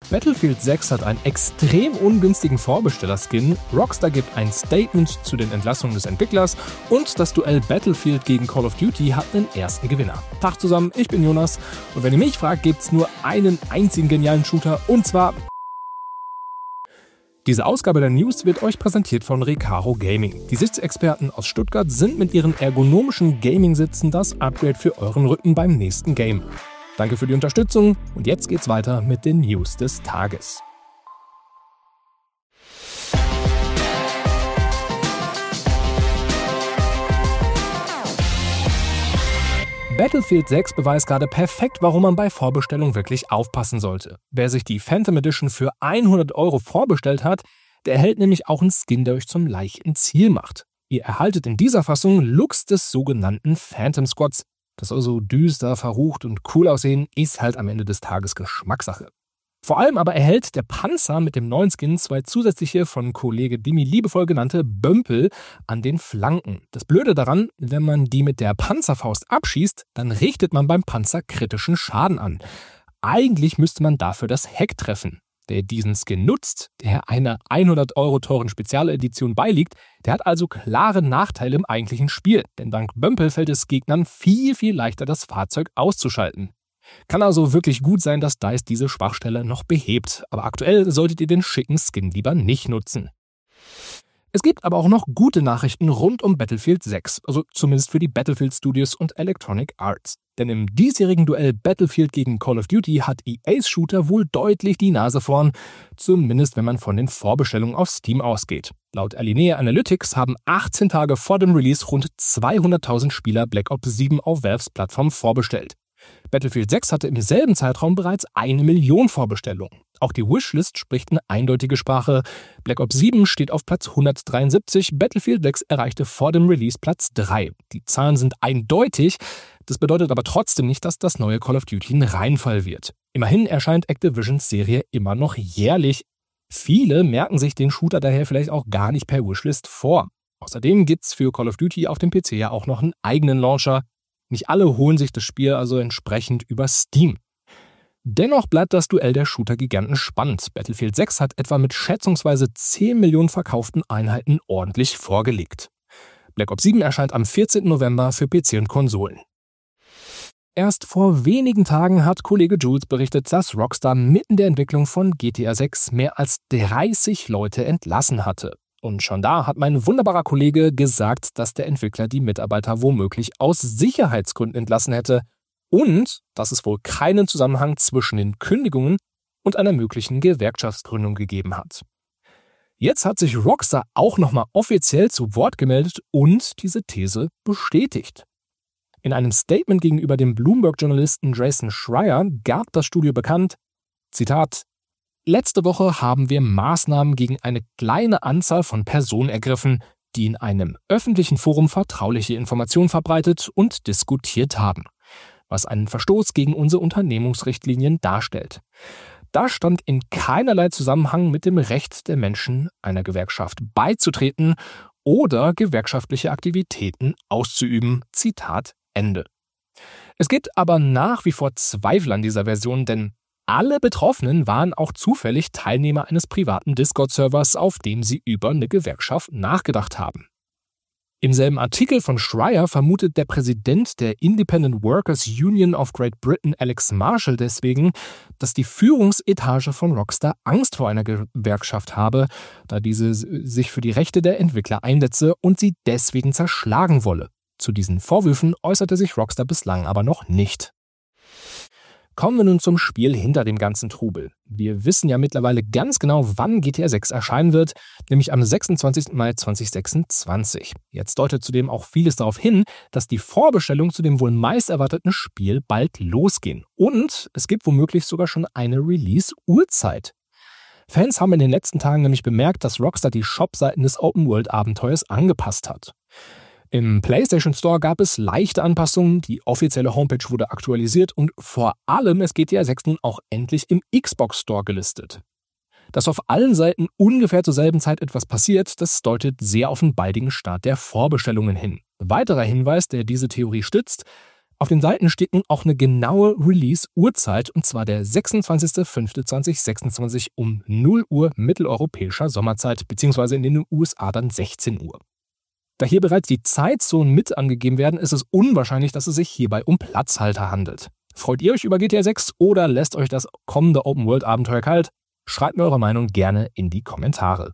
Battlefield 6 hat einen extrem ungünstigen Vorbesteller-Skin, Rockstar gibt ein Statement zu den Entlassungen des Entwicklers und das Duell Battlefield gegen Call of Duty hat einen ersten Gewinner. Tag zusammen, ich bin Jonas und wenn ihr mich fragt, gibt's nur einen einzigen genialen Shooter und zwar... Diese Ausgabe der News wird euch präsentiert von Recaro Gaming. Die Sitzexperten aus Stuttgart sind mit ihren ergonomischen Gaming-Sitzen das Upgrade für euren Rücken beim nächsten Game. Danke für die Unterstützung und jetzt geht's weiter mit den News des Tages. Battlefield 6 beweist gerade perfekt, warum man bei Vorbestellung wirklich aufpassen sollte. Wer sich die Phantom Edition für 100 € vorbestellt hat, der erhält nämlich auch einen Skin, der euch zum leichten Ziel macht. Ihr erhaltet in dieser Fassung Looks des sogenannten Phantom Squads. Das soll so düster, verrucht und cool aussehen, ist halt am Ende des Tages Geschmackssache. Vor allem aber erhält der Panzer mit dem neuen Skin 2 zusätzliche, von Kollege Dimi liebevoll genannte Bömpel an den Flanken. Das Blöde daran, wenn man die mit der Panzerfaust abschießt, dann richtet man beim Panzer kritischen Schaden an. Eigentlich müsste man dafür das Heck treffen. Wer diesen Skin nutzt, der einer 100 € teuren Spezialedition beiliegt, der hat also klare Nachteile im eigentlichen Spiel, denn dank Bömpel fällt es Gegnern viel leichter, das Fahrzeug auszuschalten. Kann also wirklich gut sein, dass DICE diese Schwachstelle noch behebt, aber aktuell solltet ihr den schicken Skin lieber nicht nutzen. Es gibt aber auch noch gute Nachrichten rund um Battlefield 6, also zumindest für die Battlefield Studios und Electronic Arts. Denn im diesjährigen Duell Battlefield gegen Call of Duty hat EA's Shooter wohl deutlich die Nase vorn, zumindest wenn man von den Vorbestellungen auf Steam ausgeht. Laut Alinea Analytics haben 18 Tage vor dem Release rund 200.000 Spieler Black Ops 7 auf Valves Plattform vorbestellt. Battlefield 6 hatte im selben Zeitraum bereits 1 Million Vorbestellungen. Auch die Wishlist spricht eine eindeutige Sprache. Black Ops 7 steht auf Platz 173, Battlefield 6 erreichte vor dem Release Platz 3. Die Zahlen sind eindeutig, das bedeutet aber trotzdem nicht, dass das neue Call of Duty ein Reinfall wird. Immerhin erscheint Activisions Serie immer noch jährlich. Viele merken sich den Shooter daher vielleicht auch gar nicht per Wishlist vor. Außerdem gibt's für Call of Duty auf dem PC ja auch noch einen eigenen Launcher. Nicht alle holen sich das Spiel also entsprechend über Steam. Dennoch bleibt das Duell der Shooter-Giganten spannend. Battlefield 6 hat etwa mit schätzungsweise 10 Millionen verkauften Einheiten ordentlich vorgelegt. Black Ops 7 erscheint am 14. November für PC und Konsolen. Erst vor wenigen Tagen hat Kollege Jules berichtet, dass Rockstar mitten der Entwicklung von GTA 6 mehr als 30 Leute entlassen hatte. Und schon da hat mein wunderbarer Kollege gesagt, dass der Entwickler die Mitarbeiter womöglich aus Sicherheitsgründen entlassen hätte und dass es wohl keinen Zusammenhang zwischen den Kündigungen und einer möglichen Gewerkschaftsgründung gegeben hat. Jetzt hat sich Rockstar auch nochmal offiziell zu Wort gemeldet und diese These bestätigt. In einem Statement gegenüber dem Bloomberg-Journalisten Jason Schreier gab das Studio bekannt, Zitat, letzte Woche haben wir Maßnahmen gegen eine kleine Anzahl von Personen ergriffen, die in einem öffentlichen Forum vertrauliche Informationen verbreitet und diskutiert haben, was einen Verstoß gegen unsere Unternehmungsrichtlinien darstellt. Das stand in keinerlei Zusammenhang mit dem Recht der Menschen, einer Gewerkschaft beizutreten oder gewerkschaftliche Aktivitäten auszuüben. Zitat Ende. Es gibt aber nach wie vor Zweifel an dieser Version, denn alle Betroffenen waren auch zufällig Teilnehmer eines privaten Discord-Servers, auf dem sie über eine Gewerkschaft nachgedacht haben. Im selben Artikel von Schreier vermutet der Präsident der Independent Workers Union of Great Britain, Alex Marshall, deswegen, dass die Führungsetage von Rockstar Angst vor einer Gewerkschaft habe, da diese sich für die Rechte der Entwickler einsetze und sie deswegen zerschlagen wolle. Zu diesen Vorwürfen äußerte sich Rockstar bislang aber noch nicht. Kommen wir nun zum Spiel hinter dem ganzen Trubel. Wir wissen ja mittlerweile ganz genau, wann GTA 6 erscheinen wird, nämlich am 26. Mai 2026. Jetzt deutet zudem auch vieles darauf hin, dass die Vorbestellungen zu dem wohl meist erwarteten Spiel bald losgehen. Und es gibt womöglich sogar schon eine Release-Uhrzeit. Fans haben in den letzten Tagen nämlich bemerkt, dass Rockstar die Shop-Seiten des Open-World-Abenteuers angepasst hat. Im PlayStation Store gab es leichte Anpassungen, die offizielle Homepage wurde aktualisiert und vor allem ist GTA 6 nun auch endlich im Xbox Store gelistet. Dass auf allen Seiten ungefähr zur selben Zeit etwas passiert, das deutet sehr auf den baldigen Start der Vorbestellungen hin. Ein weiterer Hinweis, der diese Theorie stützt: Auf den Seiten steht nun auch eine genaue Release-Uhrzeit, und zwar der 26.05.2026 um 0 Uhr mitteleuropäischer Sommerzeit, beziehungsweise in den USA dann 16 Uhr. Da hier bereits die Zeitzonen mit angegeben werden, ist es unwahrscheinlich, dass es sich hierbei um Platzhalter handelt. Freut ihr euch über GTA 6 oder lässt euch das kommende Open-World-Abenteuer kalt? Schreibt mir eure Meinung gerne in die Kommentare.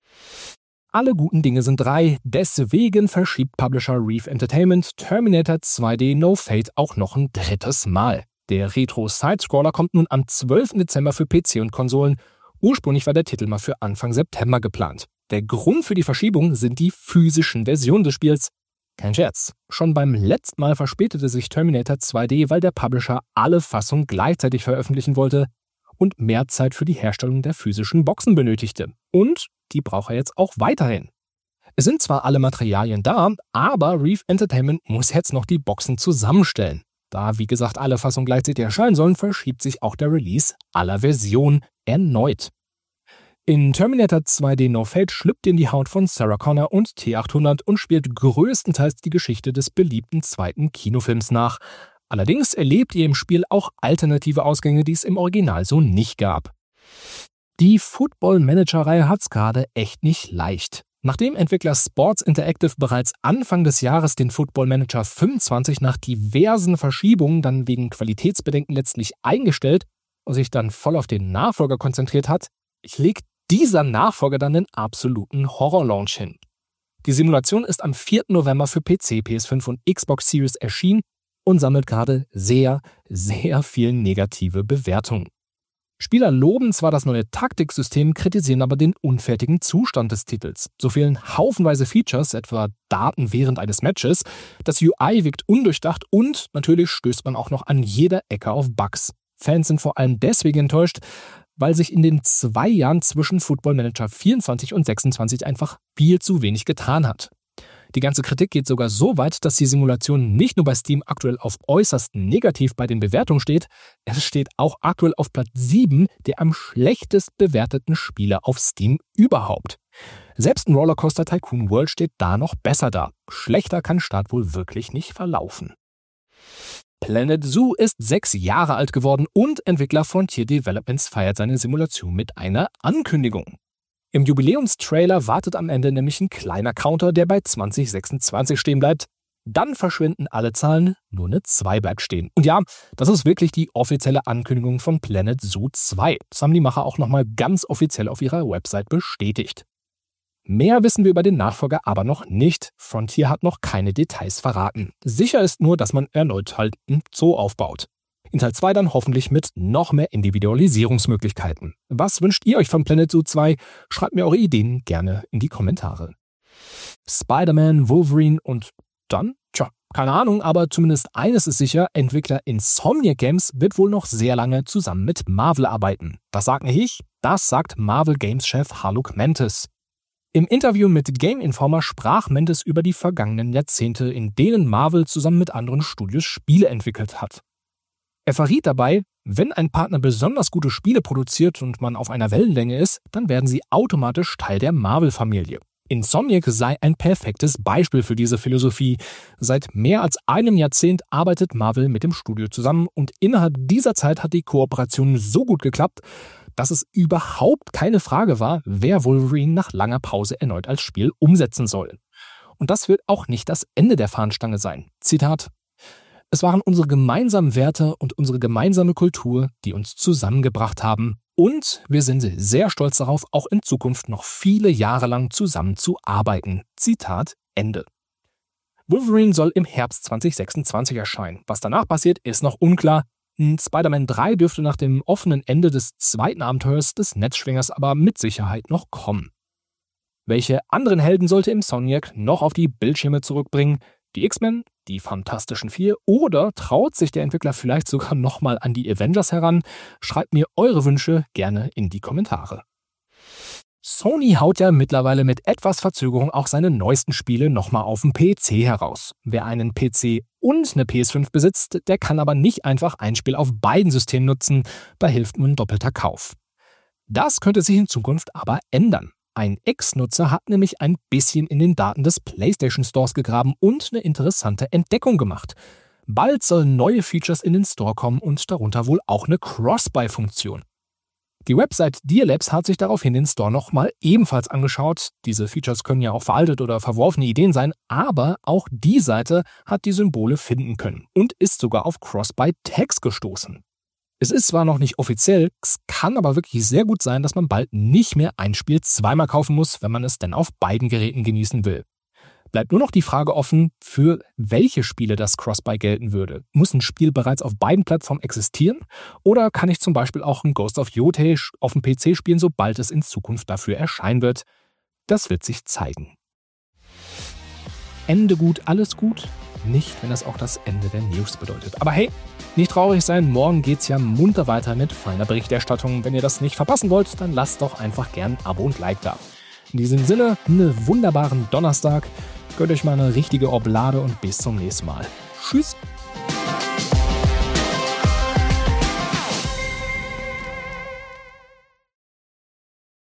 Alle guten Dinge sind 3, deswegen verschiebt Publisher Reef Entertainment Terminator 2D No Fate auch noch ein 3. Mal. Der Retro-Sidescroller kommt nun am 12. Dezember für PC und Konsolen. Ursprünglich war der Titel mal für Anfang September geplant. Der Grund für die Verschiebung sind die physischen Versionen des Spiels. Kein Scherz. Schon beim letzten Mal verspätete sich Terminator 2D, weil der Publisher alle Fassungen gleichzeitig veröffentlichen wollte und mehr Zeit für die Herstellung der physischen Boxen benötigte. Und die braucht er jetzt auch weiterhin. Es sind zwar alle Materialien da, aber Reef Entertainment muss jetzt noch die Boxen zusammenstellen. Da, wie gesagt, alle Fassungen gleichzeitig erscheinen sollen, verschiebt sich auch der Release aller Versionen erneut. In Terminator 2D No Fate schlüpft ihr in die Haut von Sarah Connor und T-800 und spielt größtenteils die Geschichte des beliebten zweiten Kinofilms nach. Allerdings erlebt ihr im Spiel auch alternative Ausgänge, die es im Original so nicht gab. Die Football-Manager-Reihe hat's gerade echt nicht leicht. Nachdem Entwickler Sports Interactive bereits Anfang des Jahres den Football Manager 25 nach diversen Verschiebungen dann wegen Qualitätsbedenken letztlich eingestellt und sich dann voll auf den Nachfolger konzentriert hat, legt dieser Nachfolger dann den absoluten Horror-Launch hin. Die Simulation ist am 4. November für PC, PS5 und Xbox Series erschienen und sammelt gerade sehr, sehr viel negative Bewertungen. Spieler loben zwar das neue Taktiksystem, kritisieren aber den unfertigen Zustand des Titels. So fehlen haufenweise Features, etwa Daten während eines Matches, das UI wirkt undurchdacht und natürlich stößt man auch noch an jeder Ecke auf Bugs. Fans sind vor allem deswegen enttäuscht, weil sich in den 2 Jahren zwischen Football Manager 24 und 26 einfach viel zu wenig getan hat. Die ganze Kritik geht sogar so weit, dass die Simulation nicht nur bei Steam aktuell auf äußerst negativ bei den Bewertungen steht, es steht auch aktuell auf Platz 7 der am schlechtest bewerteten Spiele auf Steam überhaupt. Selbst ein Rollercoaster Tycoon World steht da noch besser da. Schlechter kann Start wohl wirklich nicht verlaufen. Planet Zoo ist 6 Jahre alt geworden und Entwickler Frontier Developments feiert seine Simulation mit einer Ankündigung. Im Jubiläumstrailer wartet am Ende nämlich ein kleiner Counter, der bei 2026 stehen bleibt. Dann verschwinden alle Zahlen, nur eine 2 bleibt stehen. Und ja, das ist wirklich die offizielle Ankündigung von Planet Zoo 2. Das haben die Macher auch nochmal ganz offiziell auf ihrer Website bestätigt. Mehr wissen wir über den Nachfolger aber noch nicht. Frontier hat noch keine Details verraten. Sicher ist nur, dass man erneut halt ein Zoo aufbaut. In Teil 2 dann hoffentlich mit noch mehr Individualisierungsmöglichkeiten. Was wünscht ihr euch von Planet Zoo 2? Schreibt mir eure Ideen gerne in die Kommentare. Spider-Man, Wolverine und dann? Keine Ahnung, aber zumindest eines ist sicher, Entwickler Insomniac Games wird wohl noch sehr lange zusammen mit Marvel arbeiten. Das sagt nicht ich, das sagt Marvel Games-Chef Haluk Mentis. Im Interview mit Game Informer sprach Mentis über die vergangenen Jahrzehnte, in denen Marvel zusammen mit anderen Studios Spiele entwickelt hat. Er verriet dabei, wenn ein Partner besonders gute Spiele produziert und man auf einer Wellenlänge ist, dann werden sie automatisch Teil der Marvel-Familie. Insomniac sei ein perfektes Beispiel für diese Philosophie. Seit mehr als einem Jahrzehnt arbeitet Marvel mit dem Studio zusammen und innerhalb dieser Zeit hat die Kooperation so gut geklappt, dass es überhaupt keine Frage war, wer Wolverine nach langer Pause erneut als Spiel umsetzen soll. Und das wird auch nicht das Ende der Fahnenstange sein. Zitat: Es waren unsere gemeinsamen Werte und unsere gemeinsame Kultur, die uns zusammengebracht haben. Und wir sind sehr stolz darauf, auch in Zukunft noch viele Jahre lang zusammen zu arbeiten. Zitat Ende. Wolverine soll im Herbst 2026 erscheinen. Was danach passiert, ist noch unklar. Spider-Man 3 dürfte nach dem offenen Ende des zweiten Abenteuers des Netzschwingers aber mit Sicherheit noch kommen. Welche anderen Helden sollte Insomniac noch auf die Bildschirme zurückbringen? Die X-Men, die Fantastischen Vier oder traut sich der Entwickler vielleicht sogar nochmal an die Avengers heran? Schreibt mir eure Wünsche gerne in die Kommentare. Sony haut ja mittlerweile mit etwas Verzögerung auch seine neuesten Spiele nochmal auf dem PC heraus. Wer einen PC und eine PS5 besitzt, der kann aber nicht einfach ein Spiel auf beiden Systemen nutzen, da hilft nur ein doppelter Kauf. Das könnte sich in Zukunft aber ändern. Ein Ex-Nutzer hat nämlich ein bisschen in den Daten des PlayStation Stores gegraben und eine interessante Entdeckung gemacht. Bald sollen neue Features in den Store kommen und darunter wohl auch eine Cross-Buy-Funktion. Die Website Dear Labs hat sich daraufhin den Store nochmal ebenfalls angeschaut. Diese Features können ja auch veraltet oder verworfene Ideen sein, aber auch die Seite hat die Symbole finden können und ist sogar auf Cross-Buy-Tags gestoßen. Es ist zwar noch nicht offiziell, es kann aber wirklich sehr gut sein, dass man bald nicht mehr ein Spiel zweimal kaufen muss, wenn man es denn auf beiden Geräten genießen will. Bleibt nur noch die Frage offen, für welche Spiele das Cross-Buy gelten würde. Muss ein Spiel bereits auf beiden Plattformen existieren? Oder kann ich zum Beispiel auch ein Ghost of Yotei auf dem PC spielen, sobald es in Zukunft dafür erscheinen wird? Das wird sich zeigen. Ende gut, alles gut? Nicht, wenn das auch das Ende der News bedeutet. Aber hey, nicht traurig sein, morgen geht's ja munter weiter mit feiner Berichterstattung. Wenn ihr das nicht verpassen wollt, dann lasst doch einfach gern ein Abo und Like da. In diesem Sinne, einen wunderbaren Donnerstag. Gönnt euch mal eine richtige Oblade und bis zum nächsten Mal. Tschüss!